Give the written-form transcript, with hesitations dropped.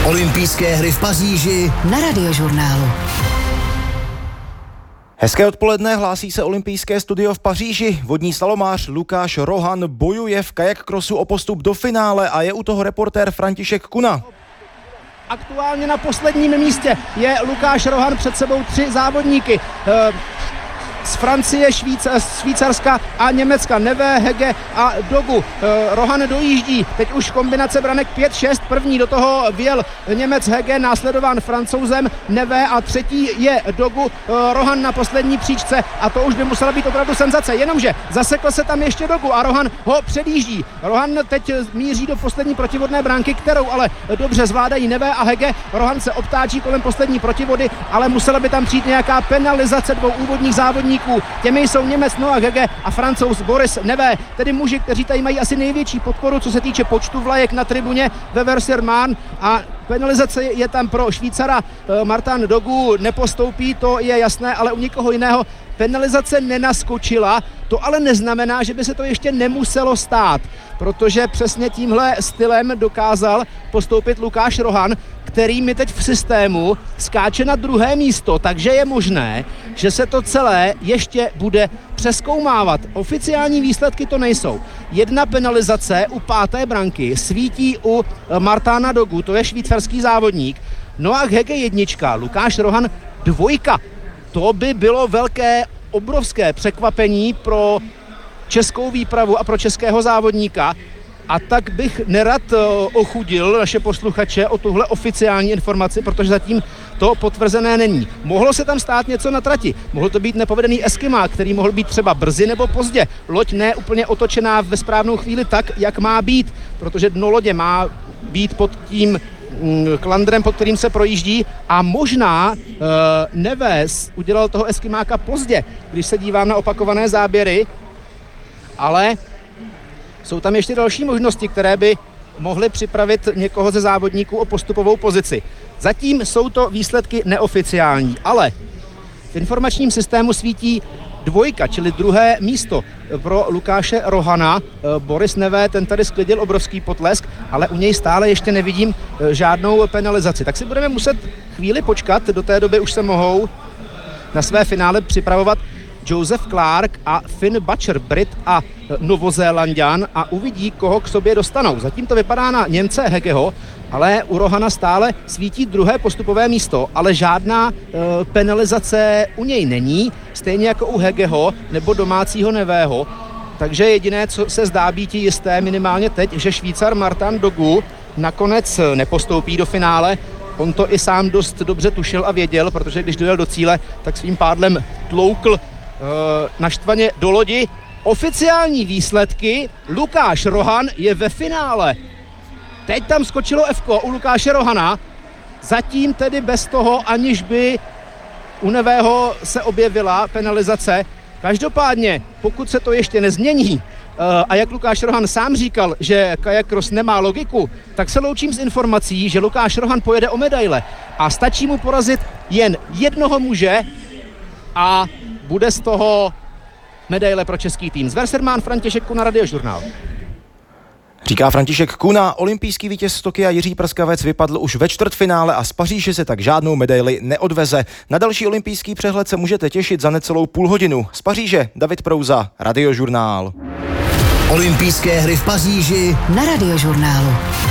Olympijské hry v Paříži na Radiožurnálu. Hezké odpoledne, hlásí se olympijské studio v Paříži. Vodní slalomář Lukáš Rohan bojuje v kajak crossu o postup do finále a je u toho reportér František Kuna. Aktuálně na posledním místě je Lukáš Rohan, před sebou 3 závodníky. Z Francie, Švýcarska a Německa. Neve, Hege a Dogu. Rohan dojíždí. Teď už kombinace branek 5-6. První do toho vjel Němec Hege, následován Francouzem Neve a třetí je Dogu. Rohan na poslední příčce a to už by musela být opravdu senzace. Jenomže zasekl se tam ještě Dogu a Rohan ho předjíždí. Rohan teď míří do poslední protivodné bránky, kterou ale dobře zvládají Neve a Hege. Rohan se obtáčí kolem poslední protivody, ale musela by tam přijít nějaká penalizace 2 úvodních závodníků. Těmi jsou Němec Noah Hege a Francouz Boris Neve, tedy muži, kteří tady mají asi největší podporu, co se týče počtu vlajek na tribuně ve Versailles a penalizace je tam pro Švýcara. Martin Dogu nepostoupí, to je jasné, ale u nikoho jiného penalizace nenaskočila. To ale neznamená, že by se to ještě nemuselo stát, protože přesně tímhle stylem dokázal postoupit Lukáš Rohan, který mi teď v systému skáče na 2. místo, takže je možné, že se to celé ještě bude přezkoumávat. Oficiální výsledky to nejsou. 1 penalizace u 5. branky svítí u Martina Dogu, to je švýcarský závodník. Noah Hege 1, Lukáš Rohan 2. To by bylo obrovské překvapení pro českou výpravu a pro českého závodníka. A tak bych nerad ochudil naše posluchače o tuhle oficiální informaci, protože zatím to potvrzené není. Mohlo se tam stát něco na trati. Mohl to být nepovedený eskimák, který mohl být třeba brzy nebo pozdě. Loď ne úplně otočená ve správnou chvíli tak, jak má být, protože dno lodě má být pod tím klandrem, pod kterým se projíždí a možná Neves udělal toho eskimáka pozdě, když se dívám na opakované záběry, ale jsou tam ještě další možnosti, které by mohly připravit někoho ze závodníků o postupovou pozici. Zatím jsou to výsledky neoficiální, ale v informačním systému svítí 2, čili 2. místo pro Lukáše Rohana. Boris Neve, ten tady sklidil obrovský potlesk, ale u něj stále ještě nevidím žádnou penalizaci. Tak si budeme muset chvíli počkat, do té doby už se mohou na své finále připravovat Joseph Clark a Finn Butcher, Brit a Novozélanďan, a uvidí, koho k sobě dostanou. Zatím to vypadá na Němce Hegeho, ale u Rohana stále svítí 2. postupové místo, ale žádná penalizace u něj není, stejně jako u Hegeho nebo domácího Nevého. Takže jediné, co se zdá být jisté minimálně teď, že Švýcar Martin Dogu nakonec nepostoupí do finále. On to i sám dost dobře tušil a věděl, protože když dojel do cíle, tak svým pádlem tloukl naštvaně do lodi. Oficiální výsledky: Lukáš Rohan je ve finále. Teď tam skočilo Fko u Lukáše Rohana, zatím tedy bez toho, aniž by u Nevého se objevila penalizace. Každopádně, pokud se to ještě nezmění, a jak Lukáš Rohan sám říkal, že kajak cross nemá logiku, tak se loučím s informací, že Lukáš Rohan pojede o medaile a stačí mu porazit jen jednoho muže a bude z toho medaile pro český tým. Z Versailles František Kuna, Radiožurnál. Říká František Kuna. Olympijský vítěz z Tokia Jiří Prskavec vypadl už ve čtvrtfinále a z Paříže se tak žádnou medaili neodveze. Na další olympijský přehled se můžete těšit za necelou půl hodinu. Z Paříže David Prouza, Radiožurnál. Olympijské hry v Paříži na Radiožurnálu.